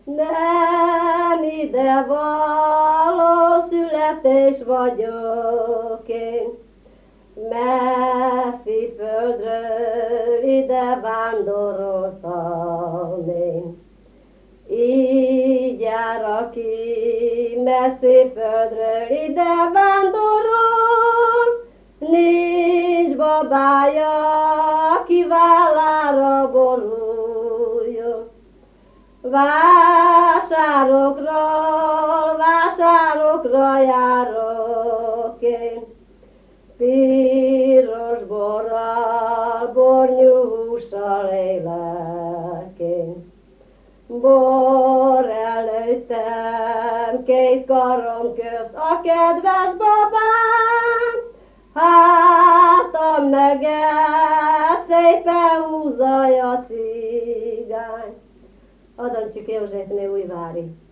Nem ide való születés vagyok én, messzi földről ide vándoroltam én. Így jár, aki messzi földről ide vándorol, nincs babája, aki vállára boruljon. Vásárokra járok én, piros borral, bornyússal élek én. Bor előttem két karom közt a kedves babám, hátam meget szépen húzza a cigány. Adamcsik Józsefné Újvári.